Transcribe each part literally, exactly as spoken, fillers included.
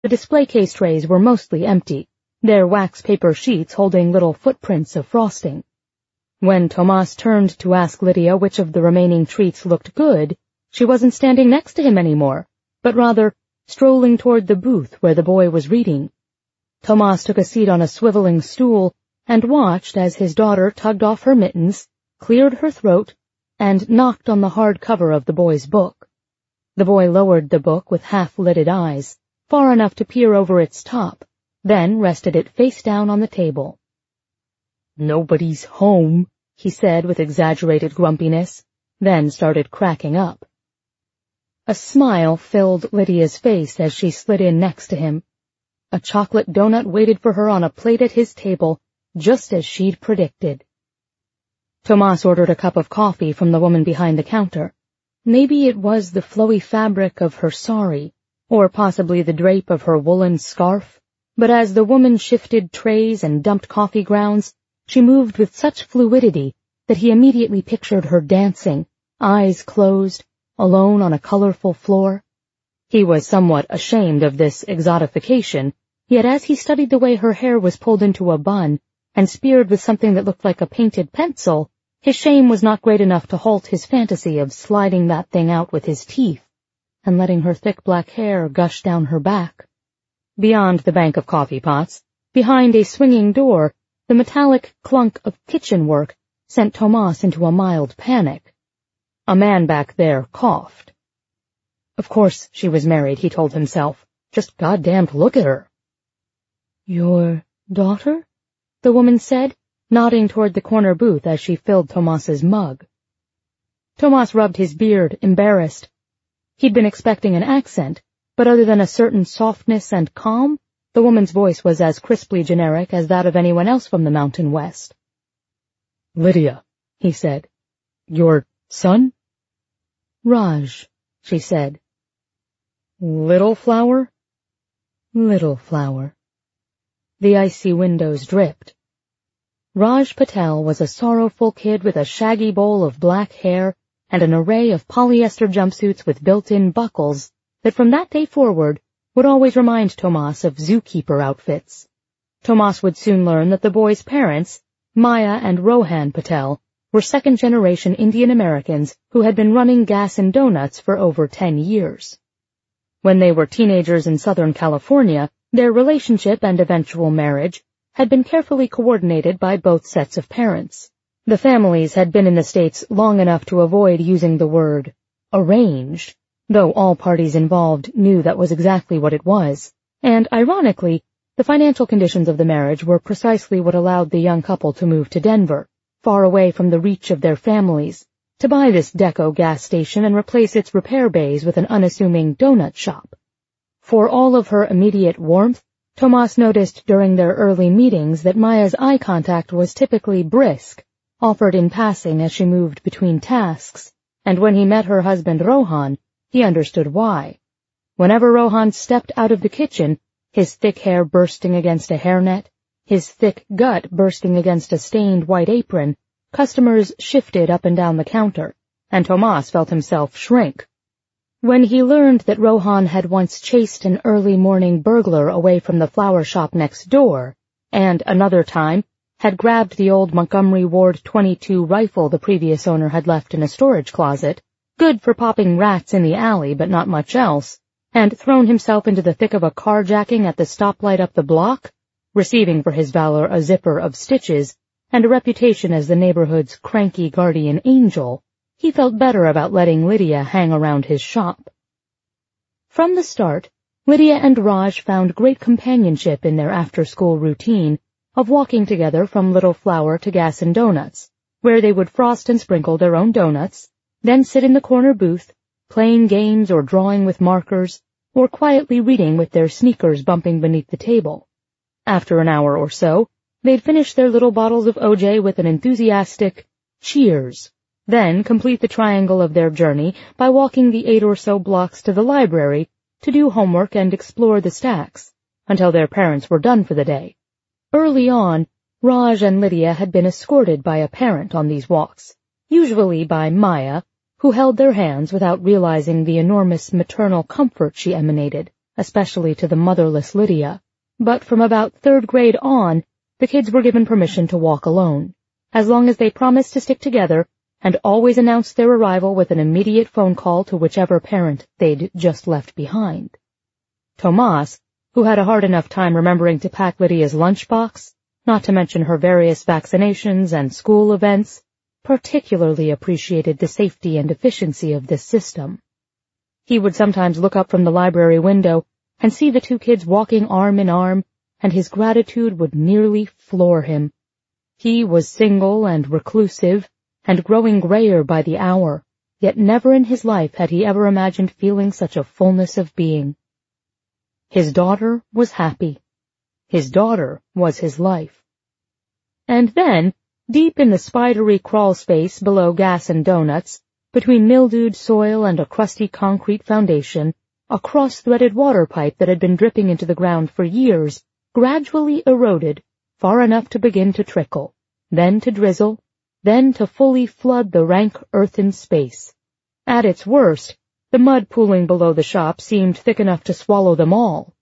The display case trays were mostly empty, their wax paper sheets holding little footprints of frosting. When Tomas turned to ask Lydia which of the remaining treats looked good, she wasn't standing next to him anymore, but rather strolling toward the booth where the boy was reading. Tomas took a seat on a swiveling stool and watched as his daughter tugged off her mittens, cleared her throat, and knocked on the hard cover of the boy's book. The boy lowered the book with half-lidded eyes, far enough to peer over its top, then rested it face down on the table. "Nobody's home," he said with exaggerated grumpiness, then started cracking up. A smile filled Lydia's face as she slid in next to him. A chocolate donut waited for her on a plate at his table, just as she'd predicted. Tomas ordered a cup of coffee from the woman behind the counter. Maybe it was the flowy fabric of her sari, or possibly the drape of her woolen scarf, but as the woman shifted trays and dumped coffee grounds, she moved with such fluidity that he immediately pictured her dancing, eyes closed, alone on a colorful floor. He was somewhat ashamed of this exotification, yet as he studied the way her hair was pulled into a bun and speared with something that looked like a painted pencil, his shame was not great enough to halt his fantasy of sliding that thing out with his teeth and letting her thick black hair gush down her back. Beyond the bank of coffee pots, behind a swinging door, the metallic clunk of kitchen work sent Tomas into a mild panic. A man back there coughed. Of course she was married, he told himself. Just goddamned look at her. "Your daughter?" the woman said, nodding toward the corner booth as she filled Tomas's mug. Tomas rubbed his beard, embarrassed. He'd been expecting an accent, but other than a certain softness and calm, the woman's voice was as crisply generic as that of anyone else from the Mountain West. "Lydia," he said. "Your son?" "Raj," she said. "Little Flower?" "Little Flower." The icy windows dripped. Raj Patel was a sorrowful kid with a shaggy bowl of black hair and an array of polyester jumpsuits with built-in buckles that from that day forward would always remind Tomas of zookeeper outfits. Tomas would soon learn that the boy's parents, Maya and Rohan Patel, were second-generation Indian Americans who had been running Gas and Donuts for over ten years. When they were teenagers in Southern California, their relationship and eventual marriage had been carefully coordinated by both sets of parents. The families had been in the States long enough to avoid using the word arranged, though all parties involved knew that was exactly what it was, and, ironically, the financial conditions of the marriage were precisely what allowed the young couple to move to Denver, far away from the reach of their families, to buy this Deco gas station and replace its repair bays with an unassuming donut shop. For all of her immediate warmth, Tomas noticed during their early meetings that Maya's eye contact was typically brisk, offered in passing as she moved between tasks, and when he met her husband Rohan, he understood why. Whenever Rohan stepped out of the kitchen, his thick hair bursting against a hairnet, his thick gut bursting against a stained white apron, customers shifted up and down the counter, and Tomas felt himself shrink. When he learned that Rohan had once chased an early morning burglar away from the flower shop next door, and another time had grabbed the old Montgomery Ward twenty-two rifle the previous owner had left in a storage closet, good for popping rats in the alley but not much else, and thrown himself into the thick of a carjacking at the stoplight up the block, receiving for his valor a zipper of stitches and a reputation as the neighborhood's cranky guardian angel, he felt better about letting Lydia hang around his shop. From the start, Lydia and Raj found great companionship in their after-school routine of walking together from Little Flower to Gas and Donuts, where they would frost and sprinkle their own donuts, then sit in the corner booth, playing games or drawing with markers, or quietly reading with their sneakers bumping beneath the table. After an hour or so, they'd finish their little bottles of O J with an enthusiastic cheers, then complete the triangle of their journey by walking the eight or so blocks to the library to do homework and explore the stacks, until their parents were done for the day. Early on, Raj and Lydia had been escorted by a parent on these walks, usually by Maya, who held their hands without realizing the enormous maternal comfort she emanated, especially to the motherless Lydia, but from about third grade on, the kids were given permission to walk alone, as long as they promised to stick together and always announced their arrival with an immediate phone call to whichever parent they'd just left behind. Tomas, who had a hard enough time remembering to pack Lydia's lunchbox, not to mention her various vaccinations and school events, particularly appreciated the safety and efficiency of this system. He would sometimes look up from the library window and see the two kids walking arm in arm, and his gratitude would nearly floor him. He was single and reclusive, and growing grayer by the hour, yet never in his life had he ever imagined feeling such a fullness of being. His daughter was happy. His daughter was his life. And then, deep in the spidery crawl space below Gas and Donuts, between mildewed soil and a crusty concrete foundation, a cross-threaded water pipe that had been dripping into the ground for years gradually eroded far enough to begin to trickle, then to drizzle, then to fully flood the rank earthen space. At its worst, the mud pooling below the shop seemed thick enough to swallow them all.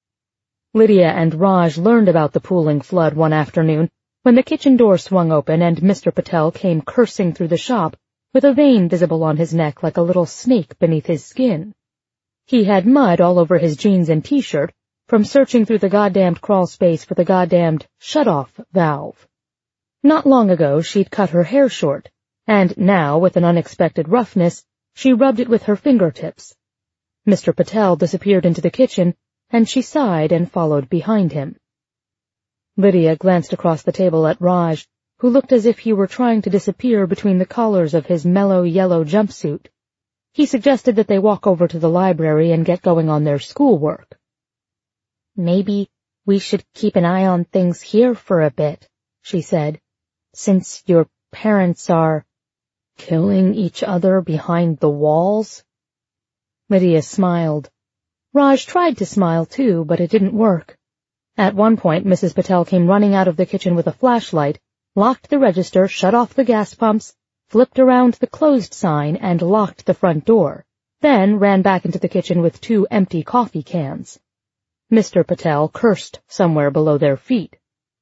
Lydia and Raj learned about the pooling flood one afternoon when the kitchen door swung open and Mister Patel came cursing through the shop with a vein visible on his neck like a little snake beneath his skin. He had mud all over his jeans and t-shirt from searching through the goddamned crawl space for the goddamned shut-off valve. Not long ago she'd cut her hair short, and now, with an unexpected roughness, she rubbed it with her fingertips. Mister Patel disappeared into the kitchen, and she sighed and followed behind him. Lydia glanced across the table at Raj, who looked as if he were trying to disappear between the collars of his mellow yellow jumpsuit. He suggested that they walk over to the library and get going on their schoolwork. "Maybe we should keep an eye on things here for a bit," she said, "since your parents are killing each other behind the walls." Lydia smiled. Raj tried to smile too, but it didn't work. At one point, Missus Patel came running out of the kitchen with a flashlight, locked the register, shut off the gas pumps, flipped around the closed sign, and locked the front door, then ran back into the kitchen with two empty coffee cans. Mister Patel cursed somewhere below their feet.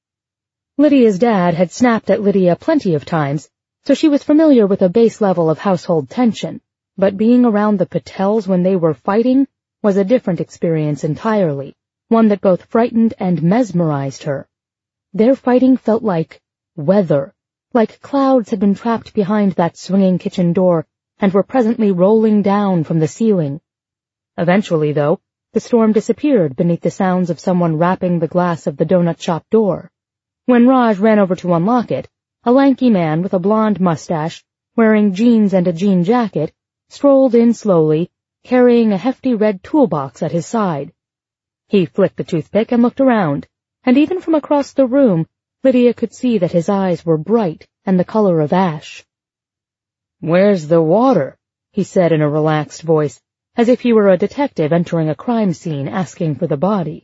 Lydia's dad had snapped at Lydia plenty of times, so she was familiar with a base level of household tension, but being around the Patels when they were fighting was a different experience entirely, one that both frightened and mesmerized her. Their fighting felt like weather, like clouds had been trapped behind that swinging kitchen door and were presently rolling down from the ceiling. Eventually, though, the storm disappeared beneath the sounds of someone rapping the glass of the donut shop door. When Raj ran over to unlock it, a lanky man with a blonde mustache, wearing jeans and a jean jacket, strolled in slowly, carrying a hefty red toolbox at his side. He flicked the toothpick and looked around, and even from across the room, Lydia could see that his eyes were bright and the color of ash. "Where's the water?" he said in a relaxed voice, as if he were a detective entering a crime scene asking for the body.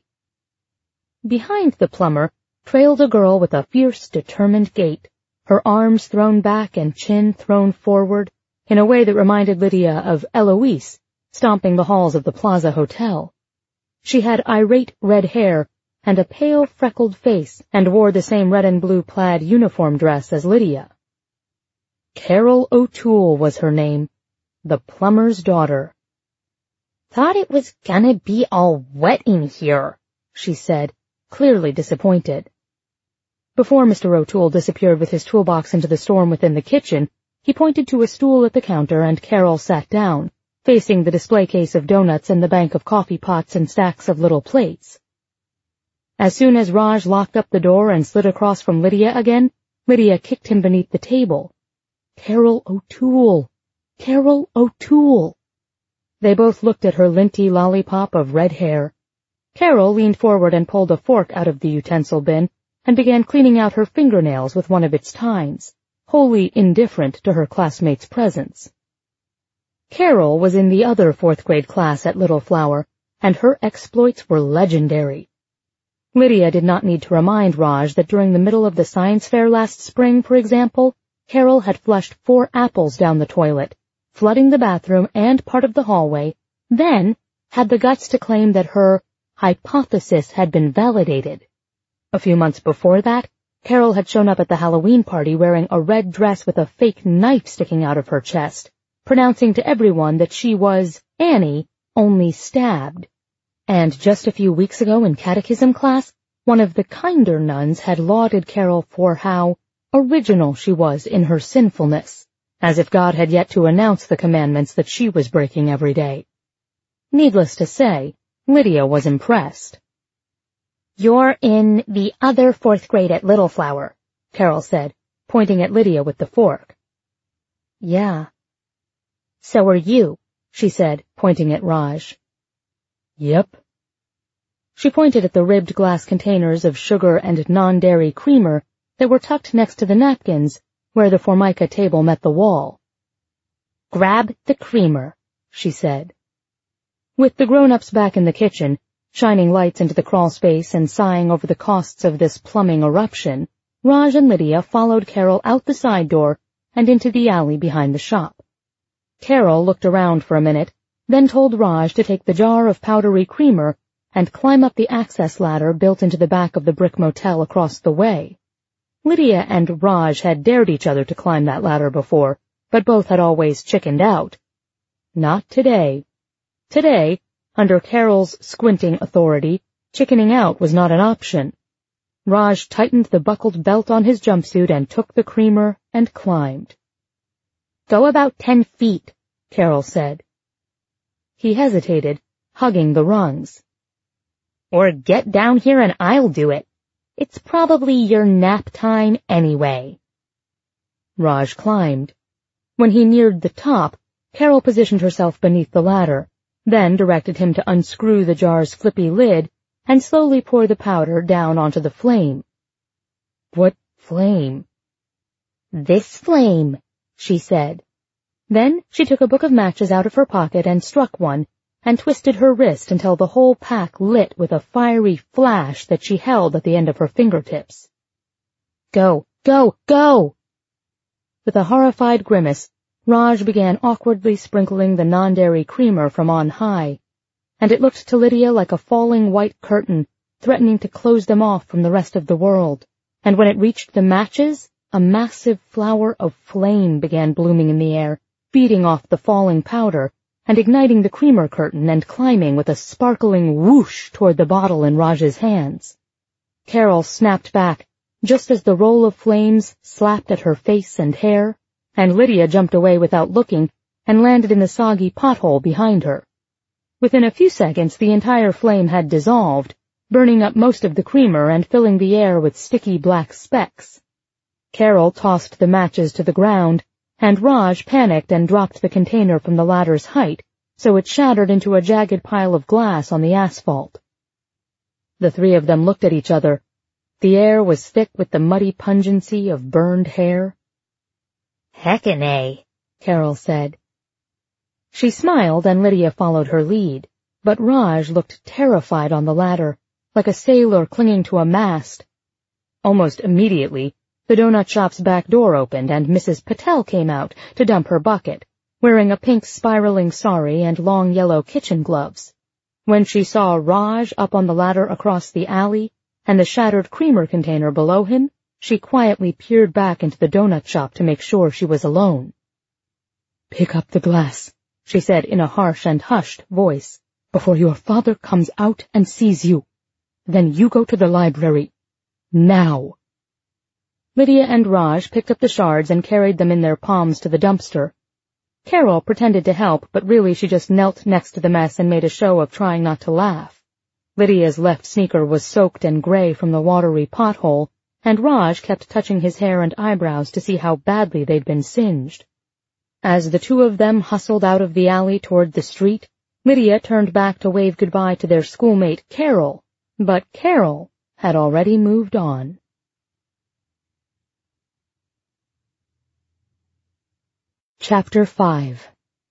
Behind the plumber trailed a girl with a fierce, determined gait, her arms thrown back and chin thrown forward, in a way that reminded Lydia of Eloise stomping the halls of the Plaza Hotel. She had irate red hair and a pale, freckled face, and wore the same red and blue plaid uniform dress as Lydia. Carol O'Toole was her name, the plumber's daughter. "Thought it was gonna be all wet in here," she said, clearly disappointed. Before Mister O'Toole disappeared with his toolbox into the storm within the kitchen, he pointed to a stool at the counter and Carol sat down, facing the display case of donuts and the bank of coffee pots and stacks of little plates. As soon as Raj locked up the door and slid across from Lydia again, Lydia kicked him beneath the table. Carol O'Toole! Carol O'Toole! They both looked at her linty lollipop of red hair. Carol leaned forward and pulled a fork out of the utensil bin and began cleaning out her fingernails with one of its tines, wholly indifferent to her classmates' presence. Carol was in the other fourth-grade class at Little Flower, and her exploits were legendary. Lydia did not need to remind Raj that during the middle of the science fair last spring, for example, Carol had flushed four apples down the toilet, flooding the bathroom and part of the hallway, then, had the guts to claim that her hypothesis had been validated. A few months before that, Carol had shown up at the Halloween party wearing a red dress with a fake knife sticking out of her chest, pronouncing to everyone that she was Annie, only stabbed. And just a few weeks ago in catechism class, one of the kinder nuns had lauded Carol for how original she was in her sinfulness, as if God had yet to announce the commandments that she was breaking every day. Needless to say, Lydia was impressed. "You're in the other fourth grade at Little Flower," Carol said, pointing at Lydia with the fork. "Yeah." "So are you," she said, pointing at Raj. "Yep." She pointed at the ribbed glass containers of sugar and non-dairy creamer that were tucked next to the napkins where the Formica table met the wall. "Grab the creamer," she said. With the grown-ups back in the kitchen, shining lights into the crawl space and sighing over the costs of this plumbing eruption, Raj and Lydia followed Carol out the side door and into the alley behind the shop. Carol looked around for a minute, then told Raj to take the jar of powdery creamer and climb up the access ladder built into the back of the brick motel across the way. Lydia and Raj had dared each other to climb that ladder before, but both had always chickened out. Not today. Today, under Carol's squinting authority, chickening out was not an option. Raj tightened the buckled belt on his jumpsuit and took the creamer and climbed. "Go about ten feet, Carol said. He hesitated, hugging the rungs. "Or get down here and I'll do it. It's probably your nap time anyway." Raj climbed. When he neared the top, Carol positioned herself beneath the ladder, then directed him to unscrew the jar's flippy lid and slowly pour the powder down onto the flame. "What flame?" "This flame," she said. Then she took a book of matches out of her pocket and struck one, and twisted her wrist until the whole pack lit with a fiery flash that she held at the end of her fingertips. "Go, go, go!" With a horrified grimace, Raj began awkwardly sprinkling the non-dairy creamer from on high, and it looked to Lydia like a falling white curtain, threatening to close them off from the rest of the world, and when it reached the matches, a massive flower of flame began blooming in the air, beating off the falling powder, and igniting the creamer curtain and climbing with a sparkling whoosh toward the bottle in Raj's hands. Carol snapped back, just as the roll of flames slapped at her face and hair, and Lydia jumped away without looking and landed in the soggy pothole behind her. Within a few seconds the entire flame had dissolved, burning up most of the creamer and filling the air with sticky black specks. Carol tossed the matches to the ground, and Raj panicked and dropped the container from the ladder's height, so it shattered into a jagged pile of glass on the asphalt. The three of them looked at each other. The air was thick with the muddy pungency of burned hair. "Heckin' Carol said. She smiled and Lydia followed her lead, but Raj looked terrified on the ladder, like a sailor clinging to a mast. Almost immediately, the donut shop's back door opened and Missus Patel came out to dump her bucket, wearing a pink spiraling sari and long yellow kitchen gloves. When she saw Raj up on the ladder across the alley and the shattered creamer container below him, she quietly peered back into the donut shop to make sure she was alone. "Pick up the glass," she said in a harsh and hushed voice, "before your father comes out and sees you. Then you go to the library. Now." Lydia and Raj picked up the shards and carried them in their palms to the dumpster. Carol pretended to help, but really she just knelt next to the mess and made a show of trying not to laugh. Lydia's left sneaker was soaked and gray from the watery pothole, and Raj kept touching his hair and eyebrows to see how badly they'd been singed. As the two of them hustled out of the alley toward the street, Lydia turned back to wave goodbye to their schoolmate Carol, but Carol had already moved on. Chapter five.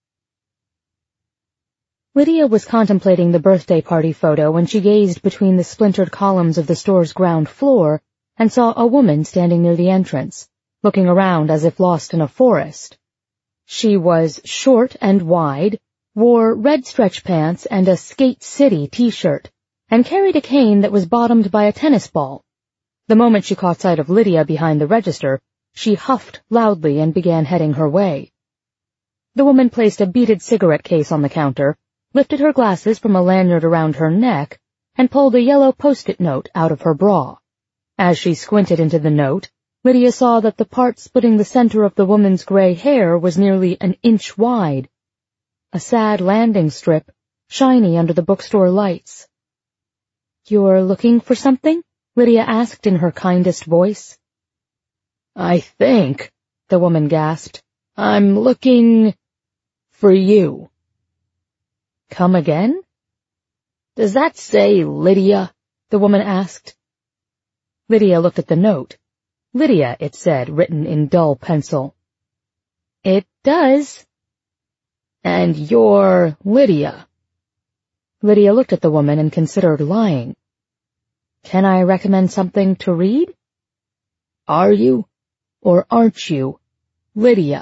Lydia was contemplating the birthday party photo when she gazed between the splintered columns of the store's ground floor and saw a woman standing near the entrance, looking around as if lost in a forest. She was short and wide, wore red stretch pants and a Skate City t-shirt, and carried a cane that was bottomed by a tennis ball. The moment she caught sight of Lydia behind the register, she huffed loudly and began heading her way. The woman placed a beaded cigarette case on the counter, lifted her glasses from a lanyard around her neck, and pulled a yellow post-it note out of her bra. As she squinted into the note, Lydia saw that the part splitting the center of the woman's gray hair was nearly an inch wide. A sad landing strip, shiny under the bookstore lights. "You're looking for something?" Lydia asked in her kindest voice. "I think," the woman gasped, "I'm looking for you." "Come again?" "Does that say Lydia?" the woman asked. Lydia looked at the note. Lydia, it said, written in dull pencil. "It does." "And you're Lydia?" Lydia looked at the woman and considered lying. "Can I recommend something to read?" "Are you, or aren't you, Lydia?"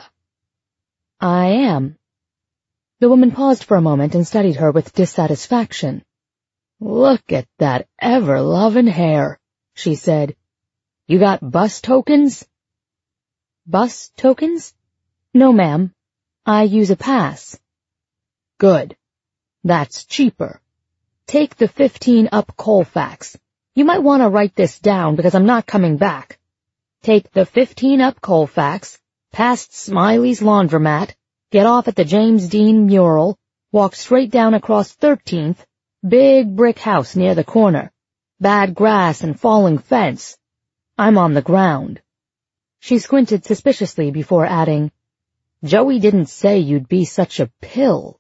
"I am." The woman paused for a moment and studied her with dissatisfaction. "Look at that ever-lovin' hair," she said. "You got bus tokens?" "Bus tokens? No, ma'am. I use a pass." "Good. That's cheaper. Take the fifteen up Colfax. You might want to write this down because I'm not coming back. Take the fifteen up Colfax, past Smiley's laundromat, get off at the James Dean mural, walk straight down across thirteenth, big brick house near the corner, bad grass and falling fence. I'm on the ground." She squinted suspiciously before adding, "Joey didn't say you'd be such a pill."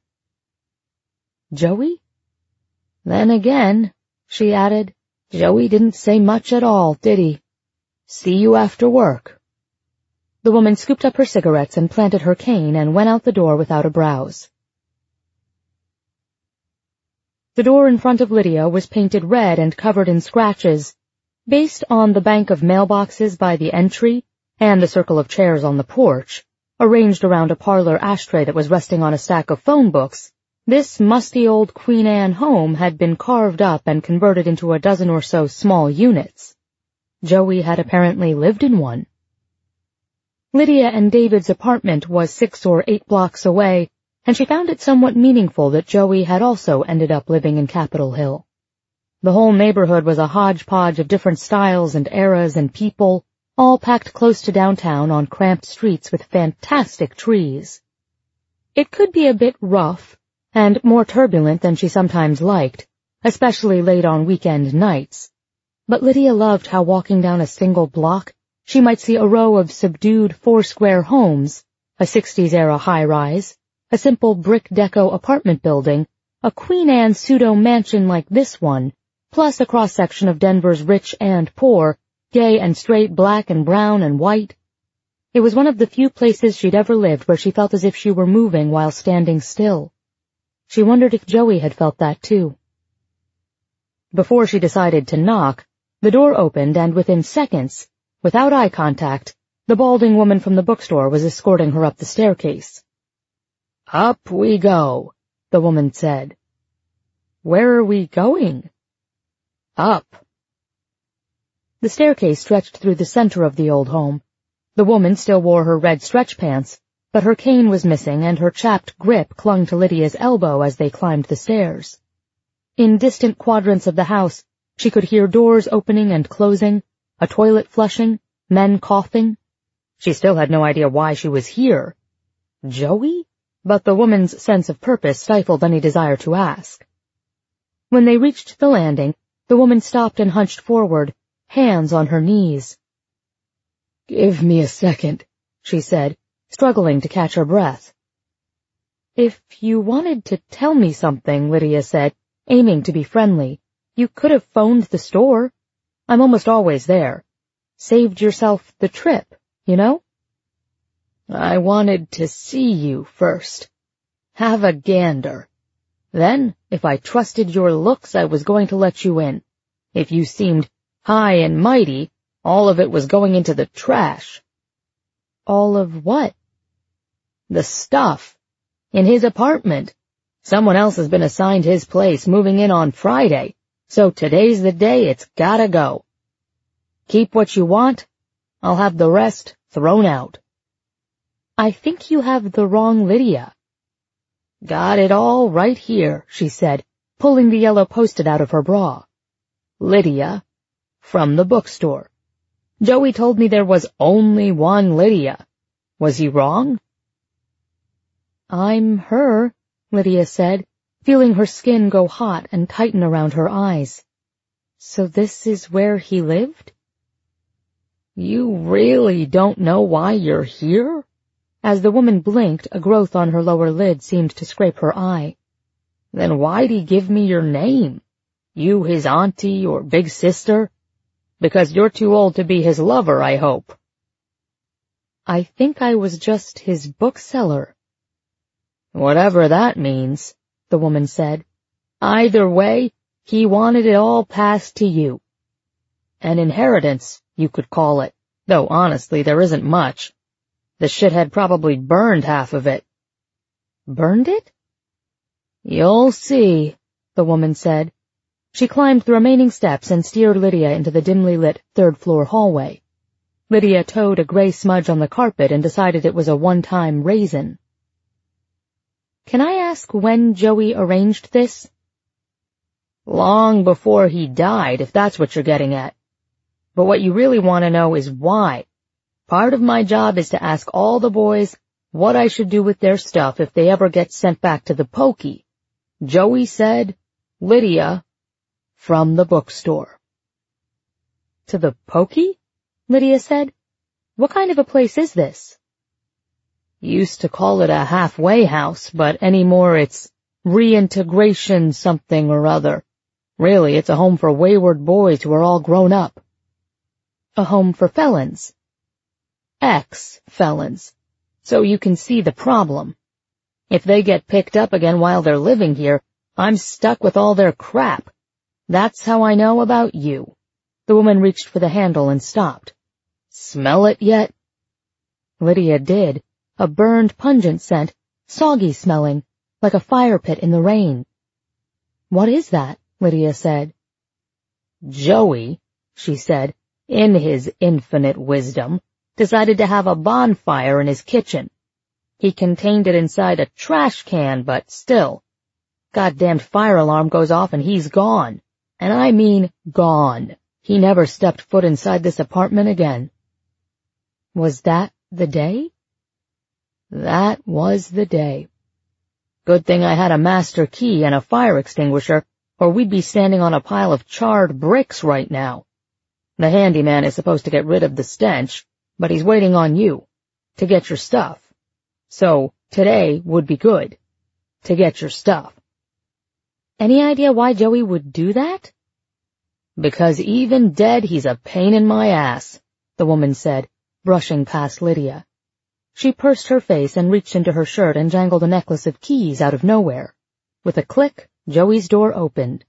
"Joey?" "Then again," she added, "Joey didn't say much at all, did he? See you after work." The woman scooped up her cigarettes and planted her cane and went out the door without a browse. The door in front of Lydia was painted red and covered in scratches, based on the bank of mailboxes by the entry and the circle of chairs on the porch, arranged around a parlor ashtray that was resting on a stack of phone books. This musty old Queen Anne home had been carved up and converted into a dozen or so small units. Joey had apparently lived in one. Lydia and David's apartment was six or eight blocks away, and she found it somewhat meaningful that Joey had also ended up living in Capitol Hill. The whole neighborhood was a hodgepodge of different styles and eras and people, all packed close to downtown on cramped streets with fantastic trees. It could be a bit rough, and more turbulent than she sometimes liked, especially late on weekend nights. But Lydia loved how walking down a single block, she might see a row of subdued four-square homes, a sixties-era high-rise, a simple brick deco apartment building, a Queen Anne pseudo-mansion like this one, plus a cross-section of Denver's rich and poor, gay and straight, black and brown and white. It was one of the few places she'd ever lived where she felt as if she were moving while standing still. She wondered if Joey had felt that too. Before she decided to knock, the door opened and within seconds, without eye contact, the balding woman from the bookstore was escorting her up the staircase. "Up we go," the woman said. "Where are we going?" "Up." The staircase stretched through the center of the old home. The woman still wore her red stretch pants, but her cane was missing and her chapped grip clung to Lydia's elbow as they climbed the stairs. In distant quadrants of the house, she could hear doors opening and closing, a toilet flushing, men coughing. She still had no idea why she was here. Joey? But the woman's sense of purpose stifled any desire to ask. When they reached the landing, the woman stopped and hunched forward, hands on her knees. "Give me a second," she said, struggling to catch her breath. "If you wanted to tell me something," Lydia said, aiming to be friendly, "you could have phoned the store. I'm almost always there. Saved yourself the trip, you know?" "I wanted to see you first. Have a gander. Then, if I trusted your looks, I was going to let you in. If you seemed high and mighty, all of it was going into the trash." "All of what?" "The stuff. In his apartment. Someone else has been assigned his place, moving in on Friday, so today's the day it's gotta go. Keep what you want, I'll have the rest thrown out. I think you have the wrong Lydia. Got it all right here, she said, pulling the yellow post-it out of her bra. Lydia, from the bookstore. Joey told me there was only one Lydia. Was he wrong? I'm her, Lydia said, feeling her skin go hot and tighten around her eyes. So this is where he lived? You really don't know why you're here? As the woman blinked, a growth on her lower lid seemed to scrape her eye. Then why'd he give me your name? You his auntie or big sister? Because you're too old to be his lover, I hope. I think I was just his bookseller. Whatever that means, the woman said. Either way, he wanted it all passed to you. An inheritance, you could call it, though honestly there isn't much. The shithead probably burned half of it. Burned it? You'll see, the woman said. She climbed the remaining steps and steered Lydia into the dimly lit third-floor hallway. Lydia towed a gray smudge on the carpet and decided it was a one-time raisin. Can I ask when Joey arranged this? Long before he died, if that's what you're getting at. But what you really want to know is why. Part of my job is to ask all the boys what I should do with their stuff if they ever get sent back to the pokey. Joey said, Lydia, from the bookstore. To the pokey? Lydia said. What kind of a place is this? Used to call it a halfway house, but anymore it's reintegration something or other. Really, it's a home for wayward boys who are all grown up. A home for felons. Ex-felons. So you can see the problem. If they get picked up again while they're living here, I'm stuck with all their crap. That's how I know about you. The woman reached for the handle and stopped. Smell it yet? Lydia did. A burned, pungent scent, soggy smelling, like a fire pit in the rain. What is that? Lydia said. Joey, she said, in his infinite wisdom, decided to have a bonfire in his kitchen. He contained it inside a trash can, but still. Goddamned fire alarm goes off and he's gone. And I mean gone. He never stepped foot inside this apartment again. Was that the day? That was the day. Good thing I had a master key and a fire extinguisher, or we'd be standing on a pile of charred bricks right now. The handyman is supposed to get rid of the stench, but he's waiting on you, to get your stuff. So, today would be good, to get your stuff. Any idea why Joey would do that? Because even dead he's a pain in my ass, the woman said, brushing past Lydia. She pursed her face and reached into her shirt and jangled a necklace of keys out of nowhere. With a click, Joey's door opened.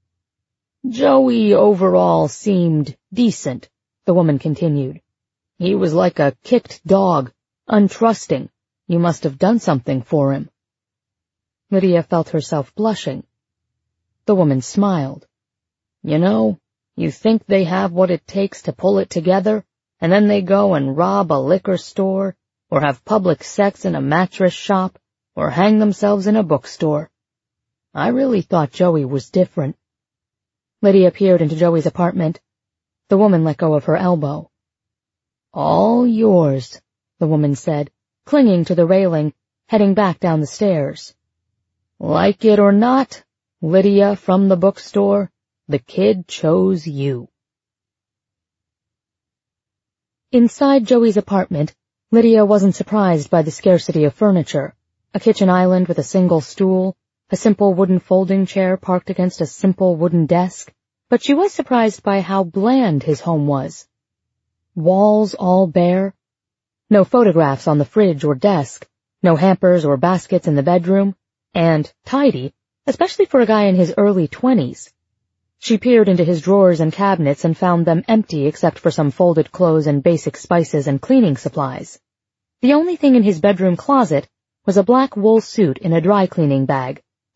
Joey overall seemed decent, the woman continued. He was like a kicked dog, untrusting. You must have done something for him. Lydia felt herself blushing. The woman smiled. You know, you think they have what it takes to pull it together, and then they go and rob a liquor store, or have public sex in a mattress shop, or hang themselves in a bookstore. I really thought Joey was different. Lydia peered into Joey's apartment. The woman let go of her elbow. All yours, the woman said, clinging to the railing, heading back down the stairs. Like it or not, Lydia from the bookstore, the kid chose you. Inside Joey's apartment, Lydia wasn't surprised by the scarcity of furniture. A kitchen island with a single stool, a simple wooden folding chair parked against a simple wooden desk, but she was surprised by how bland his home was. Walls all bare, no photographs on the fridge or desk, no hampers or baskets in the bedroom, and tidy, especially for a guy in his early twenties. She peered into his drawers and cabinets and found them empty except for some folded clothes and basic spices and cleaning supplies. The only thing in his bedroom closet was a black wool suit in a dry cleaning bag,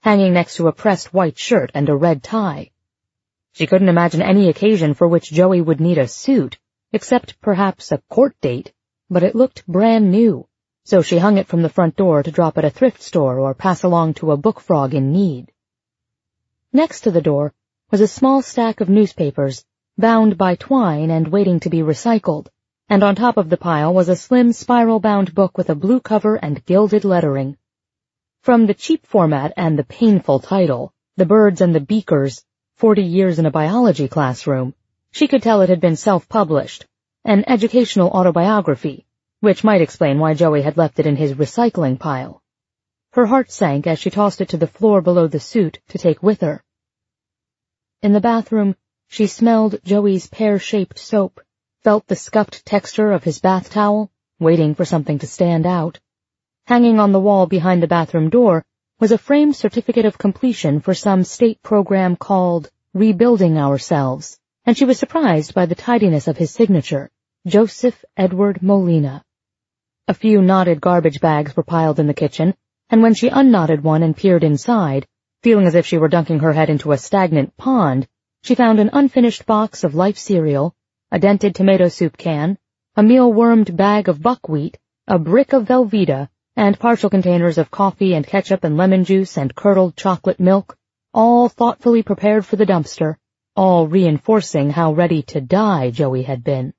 hanging next to a pressed white shirt and a red tie. She couldn't imagine any occasion for which Joey would need a suit, except perhaps a court date, but it looked brand new, so she hung it from the front door to drop at a thrift store or pass along to a book frog in need. Next to the door was a small stack of newspapers, bound by twine and waiting to be recycled, and on top of the pile was a slim spiral-bound book with a blue cover and gilded lettering. From the cheap format and the painful title, The Birds and the Beakers, Forty Years in a Biology Classroom, she could tell it had been self-published, an educational autobiography, which might explain why Joey had left it in his recycling pile. Her heart sank as she tossed it to the floor below the suit to take with her. In the bathroom, she smelled Joey's pear-shaped soap, felt the scuffed texture of his bath towel, waiting for something to stand out. Hanging on the wall behind the bathroom door was a framed certificate of completion for some state program called Rebuilding Ourselves, and she was surprised by the tidiness of his signature, Joseph Edward Molina. A few knotted garbage bags were piled in the kitchen, and when she unknotted one and peered inside, feeling as if she were dunking her head into a stagnant pond, she found an unfinished box of Life cereal, a dented tomato soup can, a meal-wormed bag of buckwheat, a brick of Velveeta, and partial containers of coffee and ketchup and lemon juice and curdled chocolate milk, all thoughtfully prepared for the dumpster, all reinforcing how ready to die Joey had been.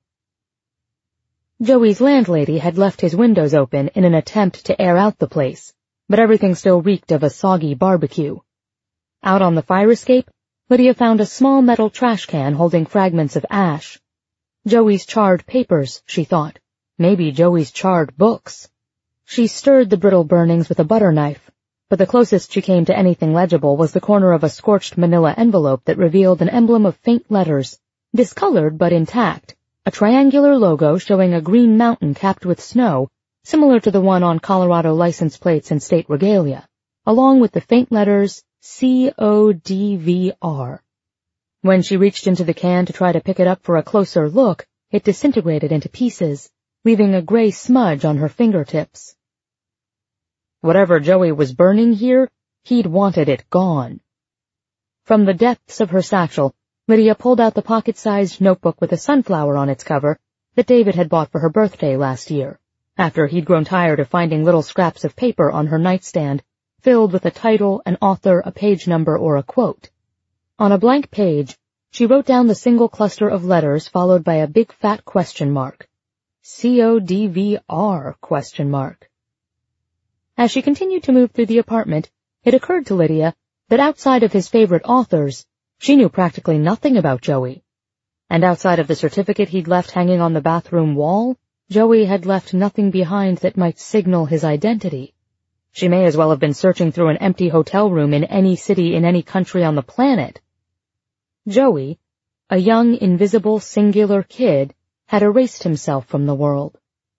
Joey's landlady had left his windows open in an attempt to air out the place, but everything still reeked of a soggy barbecue. Out on the fire escape, Lydia found a small metal trash can holding fragments of ash. Joey's charred papers, she thought. Maybe Joey's charred books. She stirred the brittle burnings with a butter knife, but the closest she came to anything legible was the corner of a scorched manila envelope that revealed an emblem of faint letters, discolored but intact, a triangular logo showing a green mountain capped with snow, similar to the one on Colorado license plates and state regalia, along with the faint letters C O D V R. When she reached into the can to try to pick it up for a closer look, it disintegrated into pieces, leaving a gray smudge on her fingertips. Whatever Joey was burning here, he'd wanted it gone. From the depths of her satchel, Lydia pulled out the pocket-sized notebook with a sunflower on its cover that David had bought for her birthday last year, after he'd grown tired of finding little scraps of paper on her nightstand, filled with a title, an author, a page number, or a quote. On a blank page, she wrote down the single cluster of letters followed by a big fat question mark. C O D V R question mark. As she continued to move through the apartment, it occurred to Lydia that outside of his favorite authors, she knew practically nothing about Joey. And outside of the certificate he'd left hanging on the bathroom wall, Joey had left nothing behind that might signal his identity. She may as well have been searching through an empty hotel room in any city in any country on the planet. Joey, a young, invisible, singular kid, had erased himself from the world.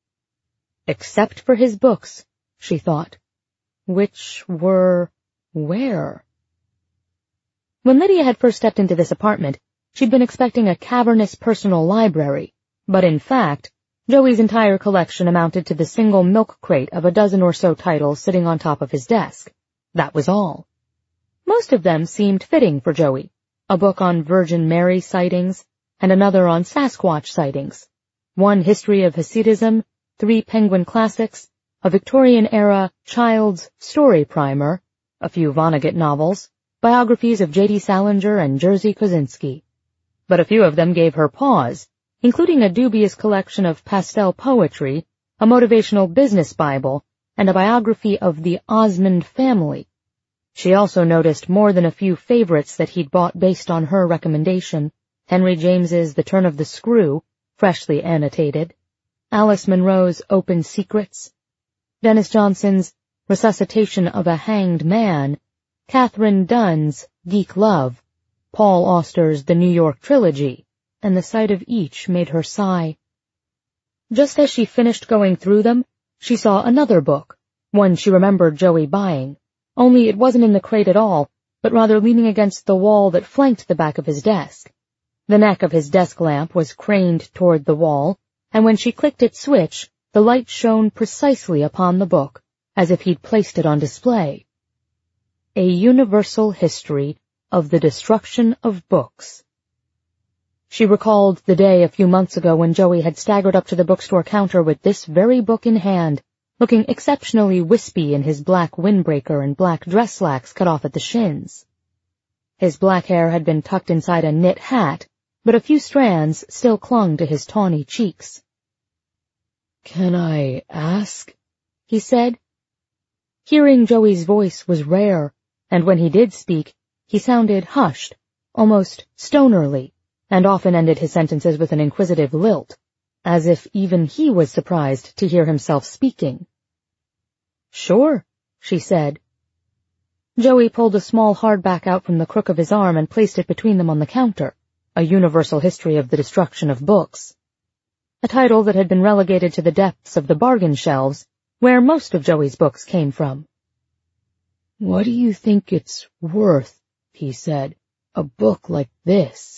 Except for his books, she thought. Which were where? When Lydia had first stepped into this apartment, she'd been expecting a cavernous personal library, but in fact, Joey's entire collection amounted to the single milk crate of a dozen or so titles sitting on top of his desk. That was all. Most of them seemed fitting for Joey. A book on Virgin Mary sightings, and another on Sasquatch sightings. One history of Hasidism, three Penguin classics, a Victorian-era child's story primer, a few Vonnegut novels, biographies of J D Salinger and Jerzy Kosinski. But a few of them gave her pause, including a dubious collection of pastel poetry, a motivational business Bible, and a biography of the Osmond family. She also noticed more than a few favorites that he'd bought based on her recommendation. Henry James's The Turn of the Screw, freshly annotated, Alice Munro's Open Secrets, Dennis Johnson's Resuscitation of a Hanged Man, Catherine Dunn's Geek Love, Paul Auster's The New York Trilogy, and the sight of each made her sigh. Just as she finished going through them, she saw another book, one she remembered Joey buying, only it wasn't in the crate at all, but rather leaning against the wall that flanked the back of his desk. The neck of his desk lamp was craned toward the wall, and when she clicked its switch, the light shone precisely upon the book, as if he'd placed it on display. A Universal History of the Destruction of Books. She recalled the day a few months ago when Joey had staggered up to the bookstore counter with this very book in hand, looking exceptionally wispy in his black windbreaker and black dress slacks cut off at the shins. His black hair had been tucked inside a knit hat, but a few strands still clung to his tawny cheeks. "Can I ask?" he said. Hearing Joey's voice was rare, and when he did speak, he sounded hushed, almost stonerly, and often ended his sentences with an inquisitive lilt, as if even he was surprised to hear himself speaking. "Sure," she said. Joey pulled a small hardback out from the crook of his arm and placed it between them on the counter, A Universal History of the Destruction of Books. A title that had been relegated to the depths of the bargain shelves, where most of Joey's books came from. "What do you think it's worth?" he said. "A book like this?"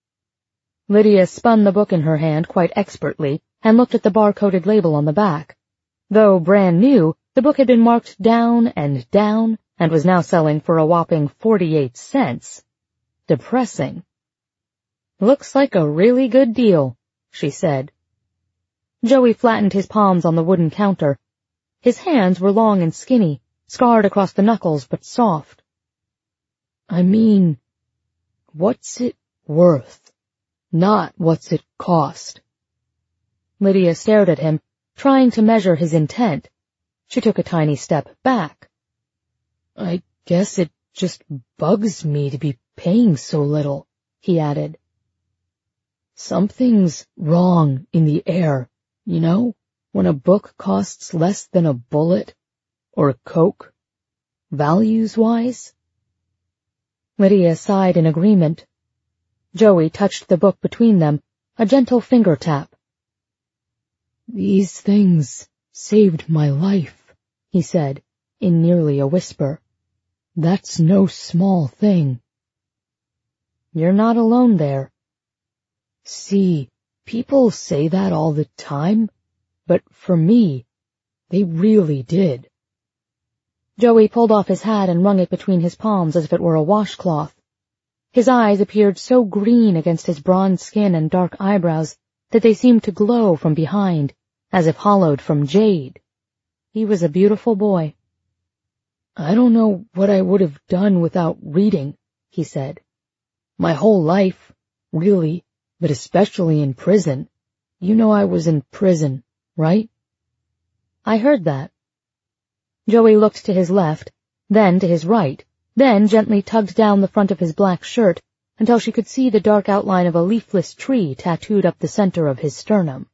Lydia spun the book in her hand quite expertly and looked at the bar-coded label on the back. Though brand new, the book had been marked down and down and was now selling for a whopping forty-eight cents. Depressing. "Looks like a really good deal," she said. Joey flattened his palms on the wooden counter. His hands were long and skinny, scarred across the knuckles but soft. "I mean, what's it worth? Not what's it cost." Lydia stared at him, trying to measure his intent. She took a tiny step back. "I guess it just bugs me to be paying so little," he added. "Something's wrong in the air, you know, when a book costs less than a bullet or a Coke, values-wise." Lydia sighed in agreement. Joey touched the book between them, a gentle finger tap. "These things saved my life," he said, in nearly a whisper. "That's no small thing." "You're not alone there." "See, people say that all the time, but for me, they really did." Joey pulled off his hat and wrung it between his palms as if it were a washcloth. His eyes appeared so green against his bronze skin and dark eyebrows that they seemed to glow from behind, as if hollowed from jade. He was a beautiful boy. "I don't know what I would have done without reading," he said. "My whole life, really, but especially in prison. You know I was in prison, right?" "I heard that." Joey looked to his left, then to his right, then gently tugged down the front of his black shirt until she could see the dark outline of a leafless tree tattooed up the center of his sternum.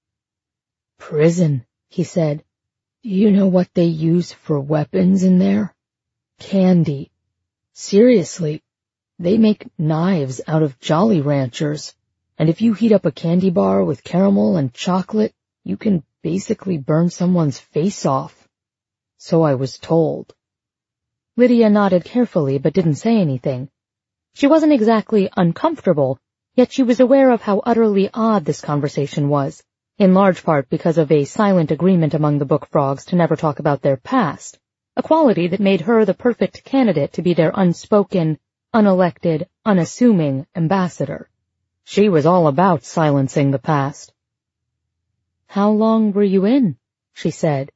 "Prison," he said. "Do you know what they use for weapons in there? Candy. Seriously, they make knives out of Jolly Ranchers, and if you heat up a candy bar with caramel and chocolate, you can basically burn someone's face off. So I was told." Lydia nodded carefully but didn't say anything. She wasn't exactly uncomfortable, yet she was aware of how utterly odd this conversation was, in large part because of a silent agreement among the Book Frogs to never talk about their past, a quality that made her the perfect candidate to be their unspoken, unelected, unassuming ambassador. She was all about silencing the past. "How long were you in?" she said.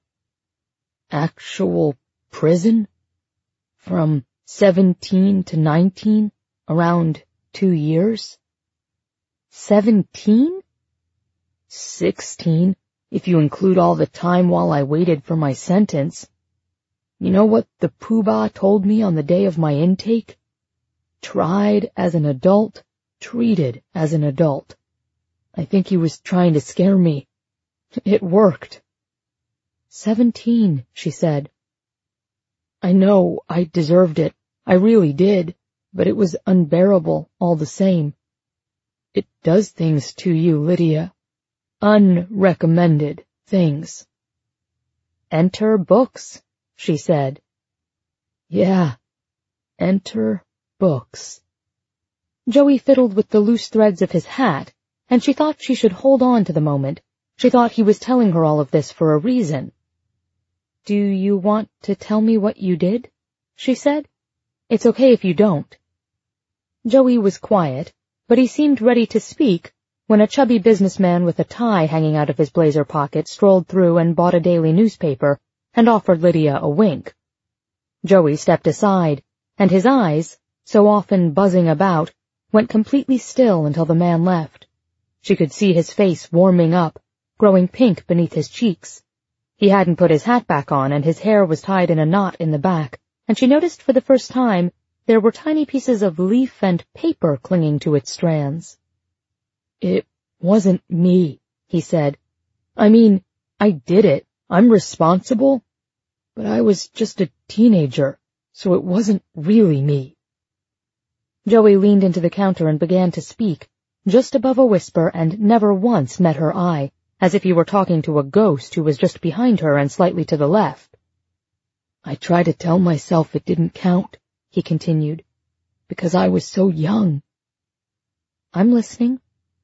"Actual prison? From seventeen to nineteen, around two years." Seventeen? Sixteen, if you include all the time while I waited for my sentence. You know what the poobah told me on the day of my intake? Tried as an adult, treated as an adult. I think he was trying to scare me. It worked. Seventeen, she said. "I know I deserved it. I really did, but it was unbearable all the same. It does things to you, Lydia. Unrecommended things." "Enter books," she said. "Yeah, enter books." Joey fiddled with the loose threads of his hat, and she thought she should hold on to the moment. She thought he was telling her all of this for a reason. "Do you want to tell me what you did?" she said. It's okay if you don't." Joey was quiet, but he seemed ready to speak when a chubby businessman with a tie hanging out of his blazer pocket strolled through and bought a daily newspaper and offered Lydia a wink. Joey stepped aside, and his eyes, so often buzzing about, went completely still until the man left. She could see his face warming up, growing pink beneath his cheeks. He hadn't put his hat back on, and his hair was tied in a knot in the back, and she noticed for the first time there were tiny pieces of leaf and paper clinging to its strands. "It wasn't me," he said. "I mean, I did it. I'm responsible. But I was just a teenager, so it wasn't really me." Joey leaned into the counter and began to speak, just above a whisper, and never once met her eye, as if he were talking to a ghost who was just behind her and slightly to the left. "I try to tell myself it didn't count," he continued, "because I was so young." "I'm listening."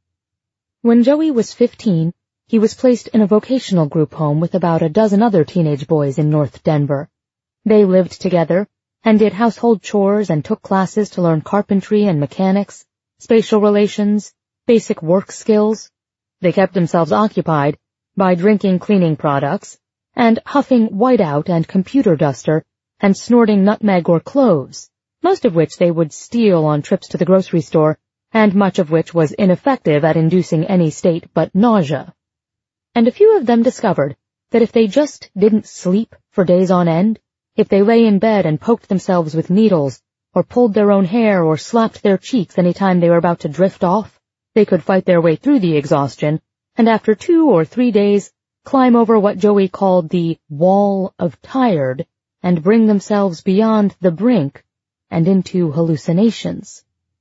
When Joey was fifteen, he was placed in a vocational group home with about a dozen other teenage boys in North Denver. They lived together and did household chores and took classes to learn carpentry and mechanics, spatial relations, basic work skills. They kept themselves occupied by drinking cleaning products and huffing whiteout and computer duster and snorting nutmeg or cloves, most of which they would steal on trips to the grocery store, and much of which was ineffective at inducing any state but nausea. And a few of them discovered that if they just didn't sleep for days on end, if they lay in bed and poked themselves with needles, or pulled their own hair or slapped their cheeks any time they were about to drift off, they could fight their way through the exhaustion, and after two or three days climb over what Joey called the wall of tired and bring themselves beyond the brink and into hallucinations.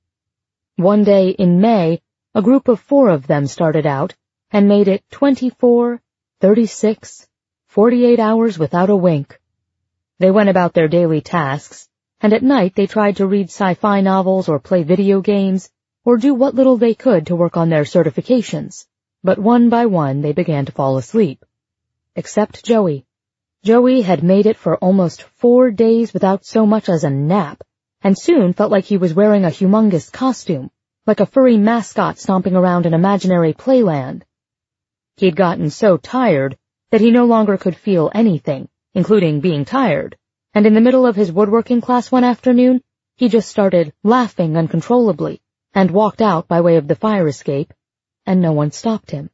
One day in May, a group of four of them started out and made it twenty-four, thirty-six, forty-eight hours without a wink. They went about their daily tasks, and at night they tried to read sci-fi novels or play video games or do what little they could to work on their certifications, but one by one they began to fall asleep. Except Joey. Joey had made it for almost four days without so much as a nap, and soon felt like he was wearing a humongous costume, like a furry mascot stomping around an imaginary playland. He'd gotten so tired that he no longer could feel anything, including being tired, and in the middle of his woodworking class one afternoon, he just started laughing uncontrollably and walked out by way of the fire escape, and no one stopped him.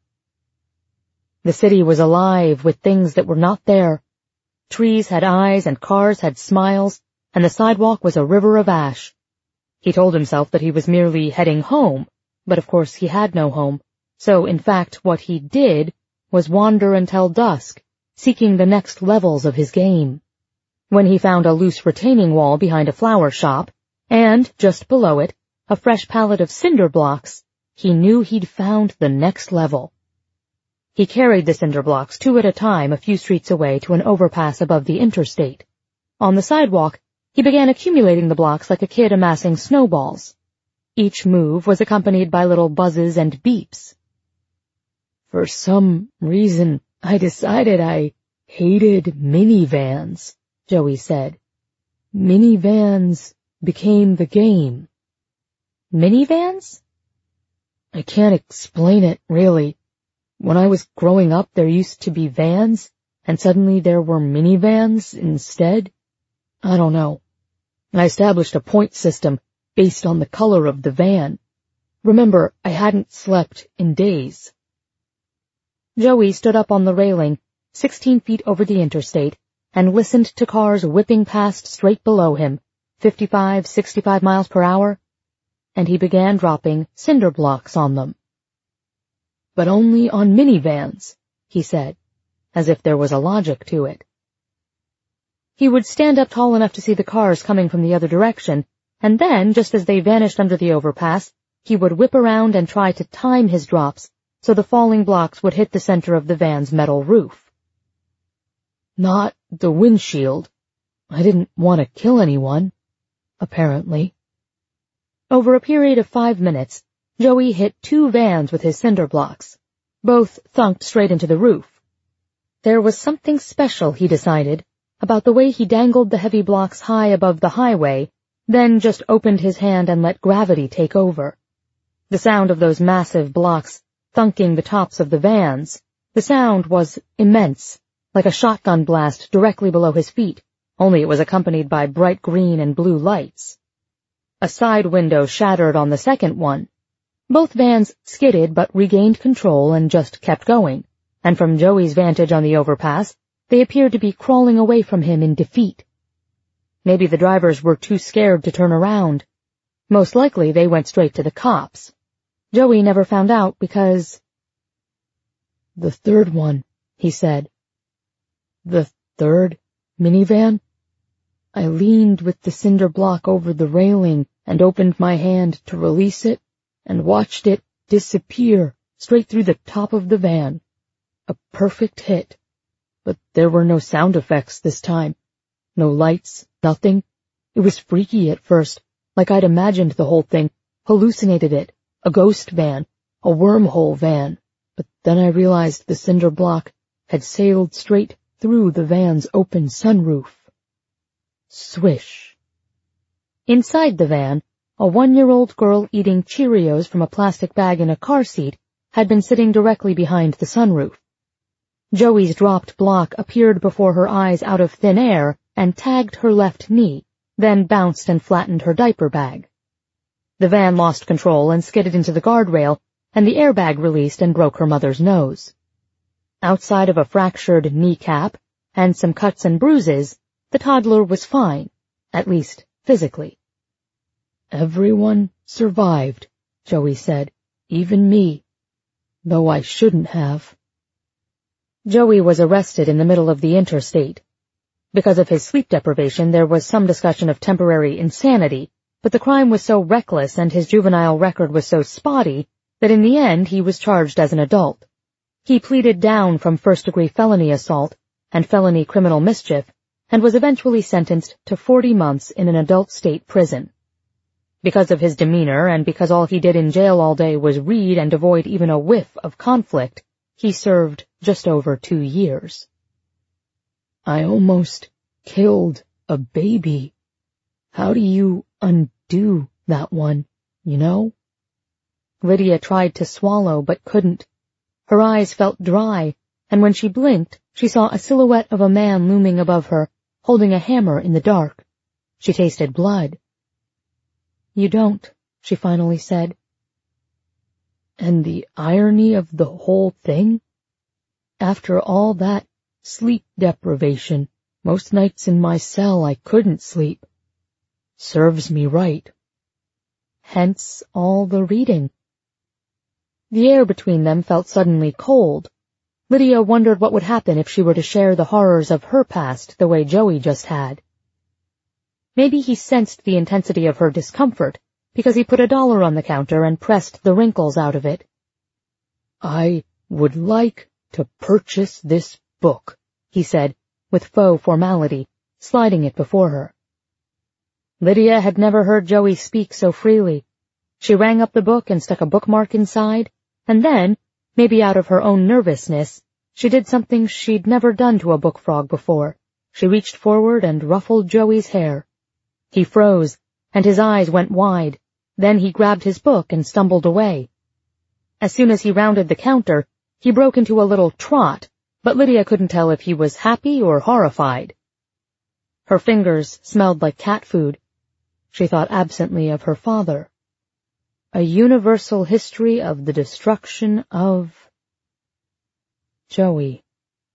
The city was alive with things that were not there. Trees had eyes and cars had smiles, and the sidewalk was a river of ash. He told himself that he was merely heading home, but of course he had no home, so in fact what he did was wander until dusk, seeking the next levels of his game. When he found a loose retaining wall behind a flower shop, and, just below it, a fresh pallet of cinder blocks, he knew he'd found the next level. He carried the cinder blocks two at a time a few streets away to an overpass above the interstate. On the sidewalk, he began accumulating the blocks like a kid amassing snowballs. Each move was accompanied by little buzzes and beeps. "For some reason, I decided I hated minivans," Joey said. "Minivans became the game." "Minivans?" "I can't explain it, really. When I was growing up, there used to be vans, and suddenly there were minivans instead. I don't know. I established a point system based on the color of the van. Remember, I hadn't slept in days." Joey stood up on the railing, sixteen feet over the interstate, and listened to cars whipping past straight below him, fifty-five, sixty-five miles per hour, and he began dropping cinder blocks on them. "But only on minivans," he said, as if there was a logic to it. He would stand up tall enough to see the cars coming from the other direction, and then, just as they vanished under the overpass, he would whip around and try to time his drops so the falling blocks would hit the center of the van's metal roof. "Not the windshield. I didn't want to kill anyone, apparently." Over a period of five minutes, Joey hit two vans with his cinder blocks. Both thunked straight into the roof. There was something special, he decided, about the way he dangled the heavy blocks high above the highway, then just opened his hand and let gravity take over. The sound of those massive blocks thunking the tops of the vans, the sound was immense, like a shotgun blast directly below his feet, only it was accompanied by bright green and blue lights. A side window shattered on the second one. Both vans skidded but regained control and just kept going, and from Joey's vantage on the overpass, they appeared to be crawling away from him in defeat. Maybe the drivers were too scared to turn around. Most likely they went straight to the cops. Joey never found out because... "The third one," he said. "The third minivan?" I leaned with the cinder block over the railing and opened my hand to release it and watched it disappear straight through the top of the van. A perfect hit. But there were no sound effects this time. No lights, nothing. It was freaky at first, like I'd imagined the whole thing, hallucinated it, a ghost van, a wormhole van. But then I realized the cinder block had sailed straight through the van's open sunroof. Swish. Inside the van, a one-year-old girl eating Cheerios from a plastic bag in a car seat had been sitting directly behind the sunroof. Joey's dropped block appeared before her eyes out of thin air and tagged her left knee, then bounced and flattened her diaper bag. The van lost control and skidded into the guardrail, and the airbag released and broke her mother's nose. Outside of a fractured kneecap and some cuts and bruises, the toddler was fine, at least physically. "Everyone survived," Joey said, "even me, though I shouldn't have." Joey was arrested in the middle of the interstate. Because of his sleep deprivation, there was some discussion of temporary insanity, but the crime was so reckless and his juvenile record was so spotty that in the end he was charged as an adult. He pleaded down from first-degree felony assault and felony criminal mischief and was eventually sentenced to forty months in an adult state prison. Because of his demeanor and because all he did in jail all day was read and avoid even a whiff of conflict, he served just over two years. "I almost killed a baby. How do you undo that one, you know?" Lydia tried to swallow but couldn't. Her eyes felt dry, and when she blinked, she saw a silhouette of a man looming above her, holding a hammer in the dark. She tasted blood. "You don't," she finally said. "And the irony of the whole thing? After all that sleep deprivation, most nights in my cell I couldn't sleep. Serves me right." Hence all the reading. The air between them felt suddenly cold. Lydia wondered what would happen if she were to share the horrors of her past the way Joey just had. Maybe he sensed the intensity of her discomfort, because he put a dollar on the counter and pressed the wrinkles out of it. "I would like to purchase this book," he said, with faux formality, sliding it before her. Lydia had never heard Joey speak so freely. She rang up the book and stuck a bookmark inside, and then, maybe out of her own nervousness, she did something she'd never done to a book frog before. She reached forward and ruffled Joey's hair. He froze, and his eyes went wide. Then he grabbed his book and stumbled away. As soon as he rounded the counter, he broke into a little trot, but Lydia couldn't tell if he was happy or horrified. Her fingers smelled like cat food. She thought absently of her father. A universal history of the destruction of... Joey.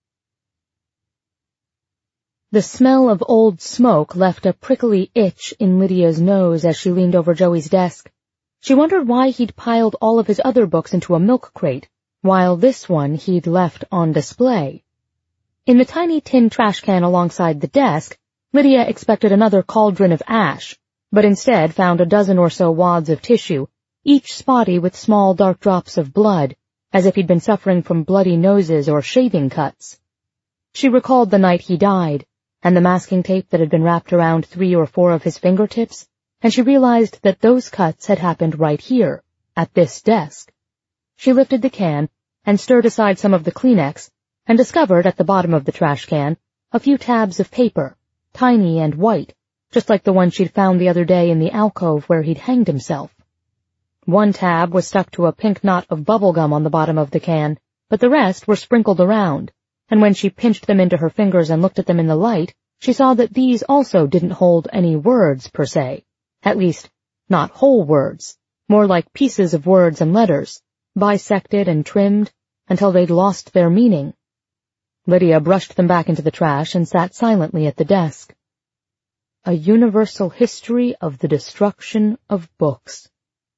The smell of old smoke left a prickly itch in Lydia's nose as she leaned over Joey's desk. She wondered why he'd piled all of his other books into a milk crate, while this one he'd left on display. In the tiny tin trash can alongside the desk, Lydia expected another cauldron of ash, but instead found a dozen or so wads of tissue, each spotty with small dark drops of blood, as if he'd been suffering from bloody noses or shaving cuts. She recalled the night he died, and the masking tape that had been wrapped around three or four of his fingertips, and she realized that those cuts had happened right here, at this desk. She lifted the can and stirred aside some of the Kleenex, and discovered at the bottom of the trash can a few tabs of paper, tiny and white, just like the one she'd found the other day in the alcove where he'd hanged himself. One tab was stuck to a pink knot of bubble gum on the bottom of the can, but the rest were sprinkled around, and when she pinched them into her fingers and looked at them in the light, she saw that these also didn't hold any words per se. At least, not whole words, more like pieces of words and letters, bisected and trimmed until they'd lost their meaning. Lydia brushed them back into the trash and sat silently at the desk. A Universal History of the Destruction of Books.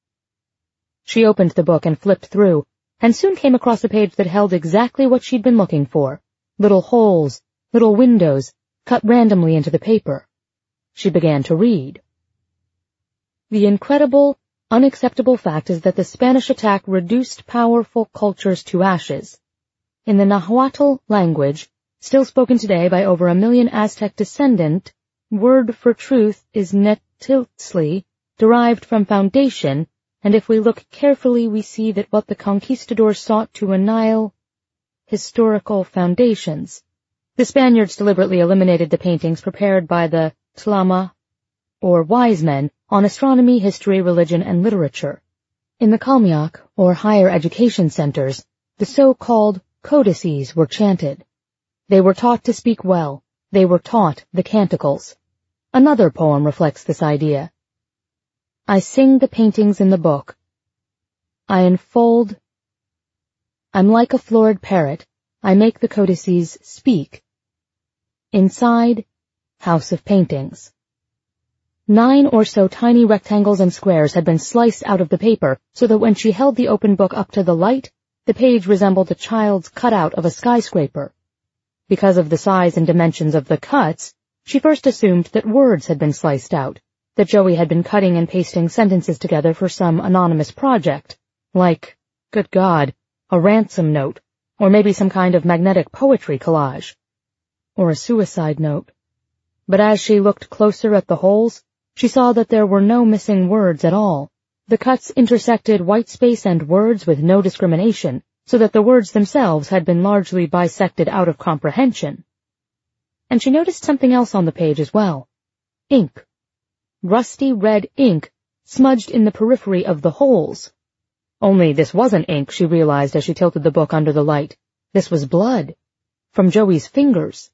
She opened the book and flipped through, and soon came across a page that held exactly what she'd been looking for, little holes, little windows, cut randomly into the paper. She began to read. The incredible, unacceptable fact is that the Spanish attack reduced powerful cultures to ashes. In the Nahuatl language, still spoken today by over a million Aztec descendant, word for truth is Netiltzli, derived from foundation, and if we look carefully we see that what the conquistadors sought to annihilate historical foundations. The Spaniards deliberately eliminated the paintings prepared by the Tlama, or wise men, on astronomy, history, religion, and literature. In the Kalmiak, or higher education centers, the so-called codices were chanted. They were taught to speak well. They were taught the canticles. Another poem reflects this idea. I sing the paintings in the book. I unfold. I'm like a florid parrot. I make the codices speak. Inside, House of Paintings. Nine or so tiny rectangles and squares had been sliced out of the paper so that when she held the open book up to the light, the page resembled a child's cutout of a skyscraper. Because of the size and dimensions of the cuts, she first assumed that words had been sliced out, that Joey had been cutting and pasting sentences together for some anonymous project, like, good God, a ransom note, or maybe some kind of magnetic poetry collage, or a suicide note. But as she looked closer at the holes, she saw that there were no missing words at all. The cuts intersected white space and words with no discrimination, so that the words themselves had been largely bisected out of comprehension. And she noticed something else on the page as well. Ink. Rusty red ink smudged in the periphery of the holes. Only this wasn't ink, she realized as she tilted the book under the light. This was blood. From Joey's fingers.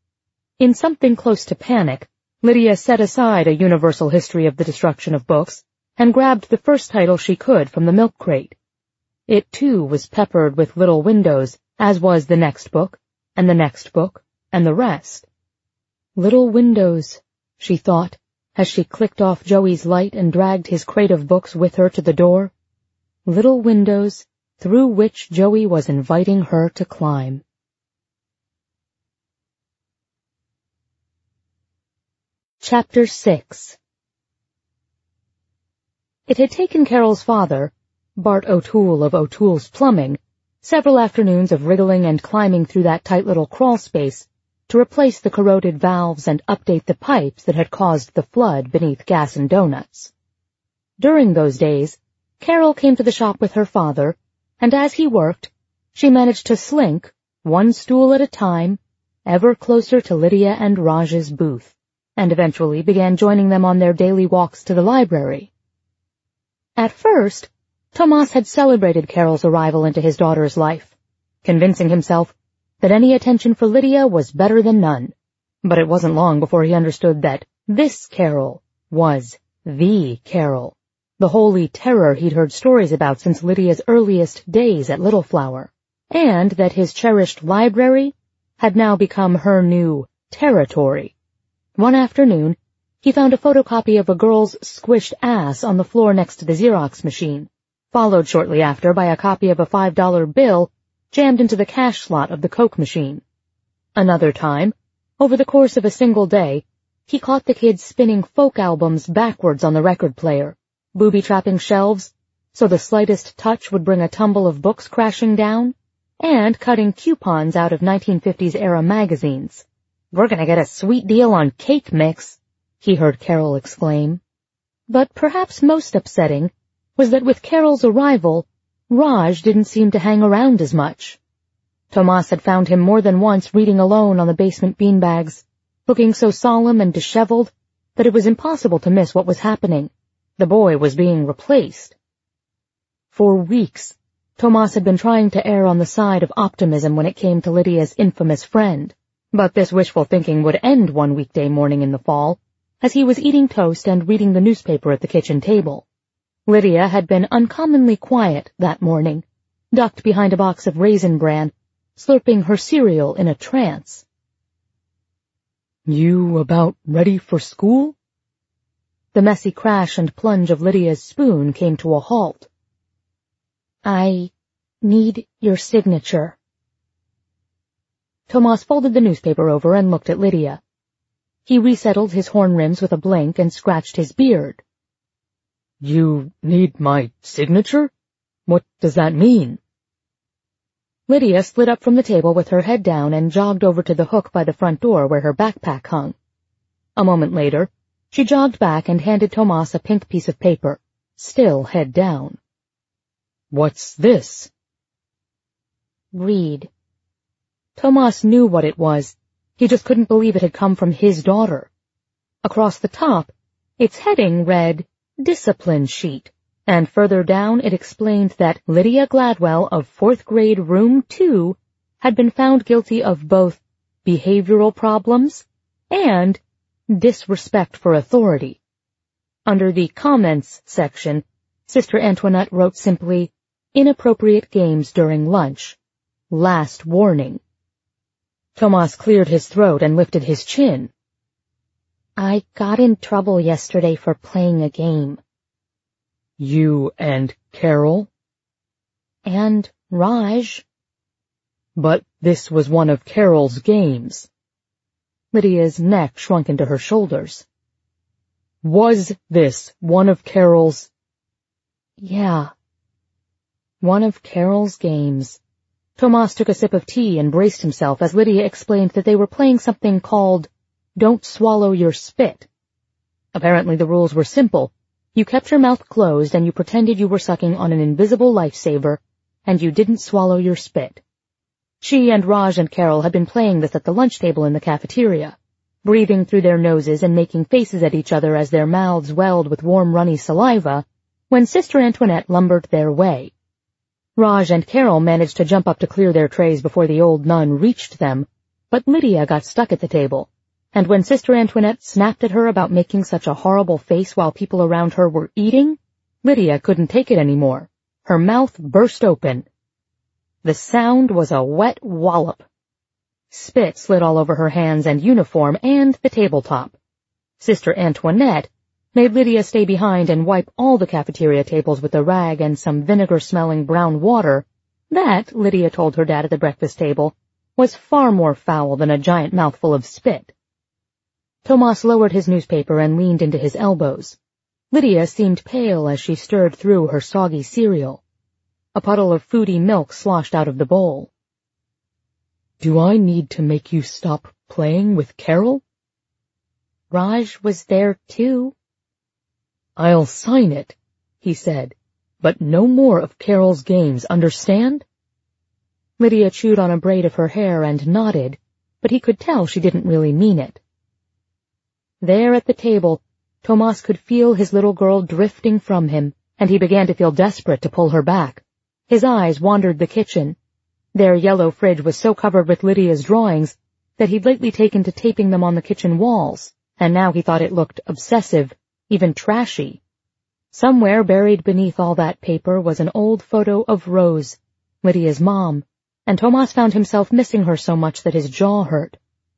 In something close to panic, Lydia set aside A Universal History of the Destruction of Books and grabbed the first title she could from the milk crate. It, too, was peppered with little windows, as was the next book, and the next book, and the rest. Little windows, she thought, as she clicked off Joey's light and dragged his crate of books with her to the door. Little windows through which Joey was inviting her to climb. Chapter six. It had taken Carol's father, Bart O'Toole of O'Toole's Plumbing, several afternoons of wriggling and climbing through that tight little crawl space to replace the corroded valves and update the pipes that had caused the flood beneath Gas and Donuts. During those days, Carol came to the shop with her father, and as he worked, she managed to slink, one stool at a time, ever closer to Lydia and Raj's booth, and eventually began joining them on their daily walks to the library. At first, Tomas had celebrated Carol's arrival into his daughter's life, convincing himself that any attention for Lydia was better than none. But it wasn't long before he understood that this Carol was the Carol, the holy terror he'd heard stories about since Lydia's earliest days at Little Flower, and that his cherished library had now become her new territory. One afternoon, he found a photocopy of a girl's squished ass on the floor next to the Xerox machine, followed shortly after by a copy of a five dollar bill jammed into the cash slot of the Coke machine. Another time, over the course of a single day, he caught the kids spinning folk albums backwards on the record player, booby-trapping shelves so the slightest touch would bring a tumble of books crashing down, and cutting coupons out of nineteen fifties-era magazines. "We're gonna get a sweet deal on cake mix," he heard Carol exclaim. But perhaps most upsetting was that with Carol's arrival, Raj didn't seem to hang around as much. Tomas had found him more than once reading alone on the basement beanbags, looking so solemn and disheveled that it was impossible to miss what was happening. The boy was being replaced. For weeks, Tomas had been trying to err on the side of optimism when it came to Lydia's infamous friend, but this wishful thinking would end one weekday morning in the fall, as he was eating toast and reading the newspaper at the kitchen table. Lydia had been uncommonly quiet that morning, ducked behind a box of Raisin Bran, slurping her cereal in a trance. "You about ready for school?" The messy crash and plunge of Lydia's spoon came to a halt. "I need your signature." Tomas folded the newspaper over and looked at Lydia. He resettled his horn rims with a blink and scratched his beard. "You need my signature? What does that mean?" Lydia slid up from the table with her head down and jogged over to the hook by the front door where her backpack hung. A moment later, she jogged back and handed Tomas a pink piece of paper, still head down. "What's this?" "Read." Tomas knew what it was. He just couldn't believe it had come from his daughter. Across the top, its heading read, Discipline Sheet, and further down it explained that Lydia Gladwell of fourth grade room two had been found guilty of both behavioral problems and disrespect for authority. Under the comments section, Sister Antoinette wrote simply, Inappropriate games during lunch. Last warning. Tomas cleared his throat and lifted his chin. "I got in trouble yesterday for playing a game." "You and Carol?" "And Raj." "But this was one of Carol's games." Lydia's neck shrunk into her shoulders. "Was this one of Carol's—" "Yeah. One of Carol's games." Tomas took a sip of tea and braced himself as Lydia explained that they were playing something called Don't Swallow Your Spit. Apparently the rules were simple. You kept your mouth closed and you pretended you were sucking on an invisible lifesaver, and you didn't swallow your spit. She and Raj and Carol had been playing this at the lunch table in the cafeteria, breathing through their noses and making faces at each other as their mouths welled with warm runny saliva, when Sister Antoinette lumbered their way. Raj and Carol managed to jump up to clear their trays before the old nun reached them, but Lydia got stuck at the table, and when Sister Antoinette snapped at her about making such a horrible face while people around her were eating, Lydia couldn't take it anymore. Her mouth burst open. The sound was a wet wallop. Spit slid all over her hands and uniform and the tabletop. Sister Antoinette made Lydia stay behind and wipe all the cafeteria tables with a rag and some vinegar-smelling brown water that, Lydia told her dad at the breakfast table, was far more foul than a giant mouthful of spit. Tomas lowered his newspaper and leaned into his elbows. Lydia seemed pale as she stirred through her soggy cereal. A puddle of foody milk sloshed out of the bowl. "Do I need to make you stop playing with Carol?" "Raj was there too." "I'll sign it," he said, "but no more of Carol's games, understand?" Lydia chewed on a braid of her hair and nodded, but he could tell she didn't really mean it. There at the table, Tomas could feel his little girl drifting from him, and he began to feel desperate to pull her back. His eyes wandered the kitchen. Their yellow fridge was so covered with Lydia's drawings that he'd lately taken to taping them on the kitchen walls, and now he thought it looked obsessive, even trashy. Somewhere buried beneath all that paper was an old photo of Rose, Lydia's mom, and Tomas found himself missing her so much that his jaw hurt.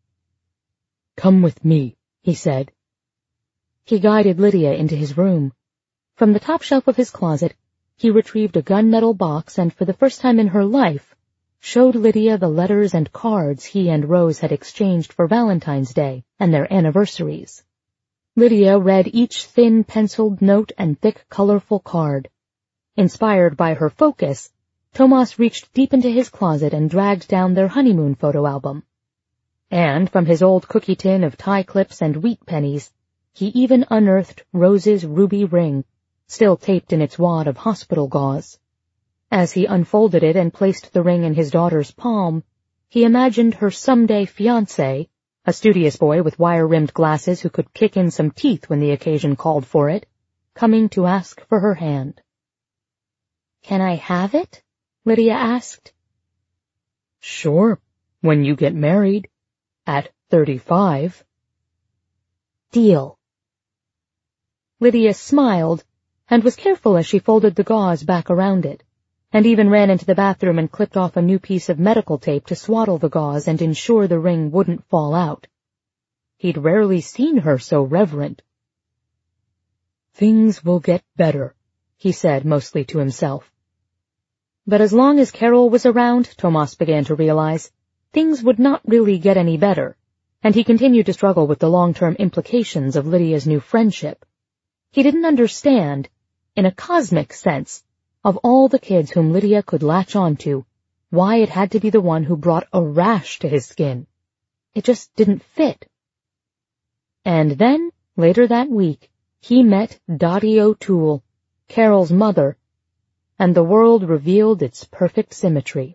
"Come with me," he said. He guided Lydia into his room. From the top shelf of his closet, he retrieved a gunmetal box and for the first time in her life, showed Lydia the letters and cards he and Rose had exchanged for Valentine's Day and their anniversaries. Lydia read each thin penciled note and thick colorful card. Inspired by her focus, Tomas reached deep into his closet and dragged down their honeymoon photo album. And from his old cookie tin of tie clips and wheat pennies, he even unearthed Rose's ruby ring, still taped in its wad of hospital gauze. As he unfolded it and placed the ring in his daughter's palm, he imagined her someday fiancé, a studious boy with wire-rimmed glasses who could kick in some teeth when the occasion called for it, coming to ask for her hand. "Can I have it?" Lydia asked. "Sure, when you get married. At thirty-five. "Deal." Lydia smiled and was careful as she folded the gauze back around it, and even ran into the bathroom and clipped off a new piece of medical tape to swaddle the gauze and ensure the ring wouldn't fall out. He'd rarely seen her so reverent. "Things will get better," he said mostly to himself. But as long as Carol was around, Tomas began to realize, things would not really get any better, and he continued to struggle with the long-term implications of Lydia's new friendship. He didn't understand, in a cosmic sense, of all the kids whom Lydia could latch onto, why it had to be the one who brought a rash to his skin. It just didn't fit. And then, later that week, he met Dottie O'Toole, Carol's mother, and the world revealed its perfect symmetry.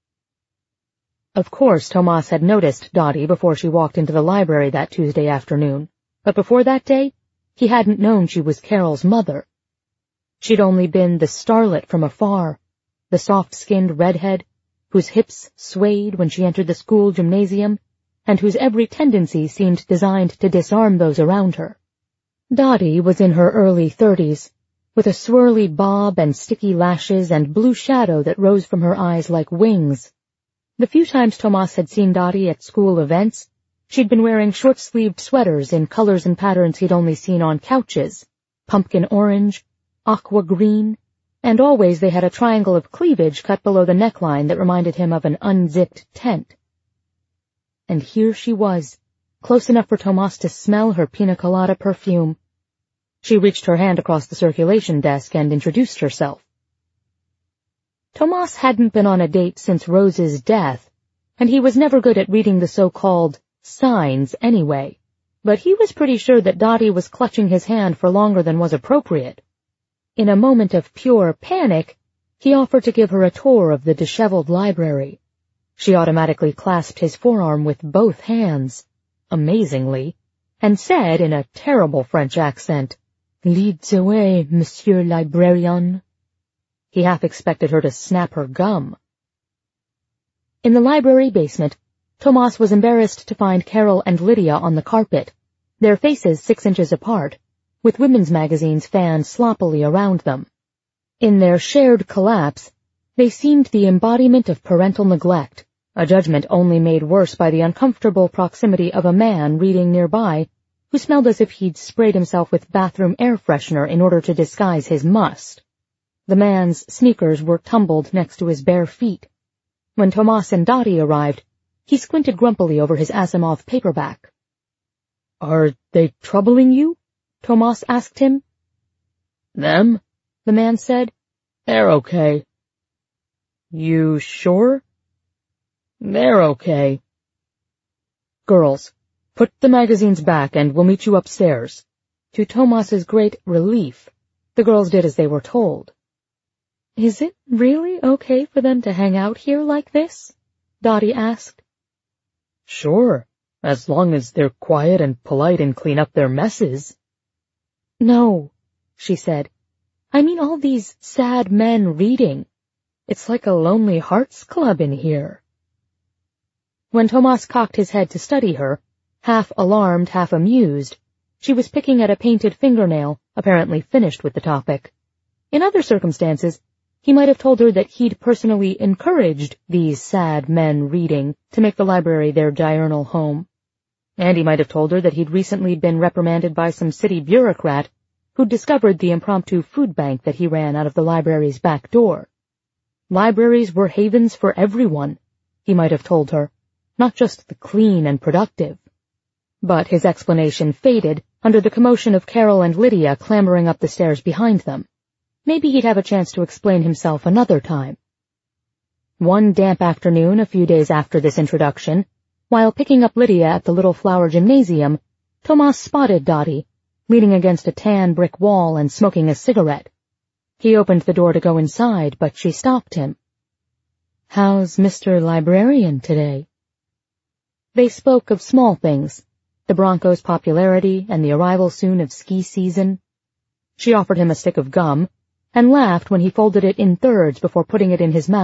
Of course, Tomas had noticed Dottie before she walked into the library that Tuesday afternoon, but before that day, he hadn't known she was Carol's mother. She'd only been the starlet from afar, the soft-skinned redhead, whose hips swayed when she entered the school gymnasium, and whose every tendency seemed designed to disarm those around her. Dottie was in her early thirties, with a swirly bob and sticky lashes and blue shadow that rose from her eyes like wings. The few times Tomas had seen Dottie at school events, she'd been wearing short-sleeved sweaters in colors and patterns he'd only seen on couches, pumpkin orange, aqua green, and always they had a triangle of cleavage cut below the neckline that reminded him of an unzipped tent. And here she was, close enough for Tomas to smell her pina colada perfume. She reached her hand across the circulation desk and introduced herself. Tomas hadn't been on a date since Rose's death, and he was never good at reading the so-called signs anyway, but he was pretty sure that Dottie was clutching his hand for longer than was appropriate. In a moment of pure panic, he offered to give her a tour of the disheveled library. She automatically clasped his forearm with both hands, amazingly, and said in a terrible French accent, "Lead the way, Monsieur Librarian." He half expected her to snap her gum. In the library basement, Tomas was embarrassed to find Carol and Lydia on the carpet, their faces six inches apart, with women's magazines fanned sloppily around them. In their shared collapse, they seemed the embodiment of parental neglect, a judgment only made worse by the uncomfortable proximity of a man reading nearby, who smelled as if he'd sprayed himself with bathroom air freshener in order to disguise his must. The man's sneakers were tumbled next to his bare feet. When Tomas and Dottie arrived, he squinted grumpily over his Asimov paperback. "Are they troubling you?" Tomas asked him. "Them?" the man said. "They're okay." "You sure?" "They're okay." "Girls, put the magazines back and we'll meet you upstairs." To Tomas's great relief, the girls did as they were told. "Is it really okay for them to hang out here like this?" Dottie asked. "Sure, as long as they're quiet and polite and clean up their messes." "No," she said. "I mean all these sad men reading. It's like a Lonely Hearts Club in here." When Tomas cocked his head to study her, half alarmed, half amused, she was picking at a painted fingernail, apparently finished with the topic. In other circumstances, he might have told her that he'd personally encouraged these sad men reading to make the library their diurnal home. And he might have told her that he'd recently been reprimanded by some city bureaucrat who'd discovered the impromptu food bank that he ran out of the library's back door. Libraries were havens for everyone, he might have told her, not just the clean and productive. But his explanation faded under the commotion of Carol and Lydia clambering up the stairs behind them. Maybe he'd have a chance to explain himself another time. One damp afternoon a few days after this introduction, while picking up Lydia at the Little Flower Gymnasium, Tomas spotted Dottie, leaning against a tan brick wall and smoking a cigarette. He opened the door to go inside, but she stopped him. "How's Mister Librarian today?" They spoke of small things, the Broncos' popularity and the arrival soon of ski season. She offered him a stick of gum, and laughed when he folded it in thirds before putting it in his mouth.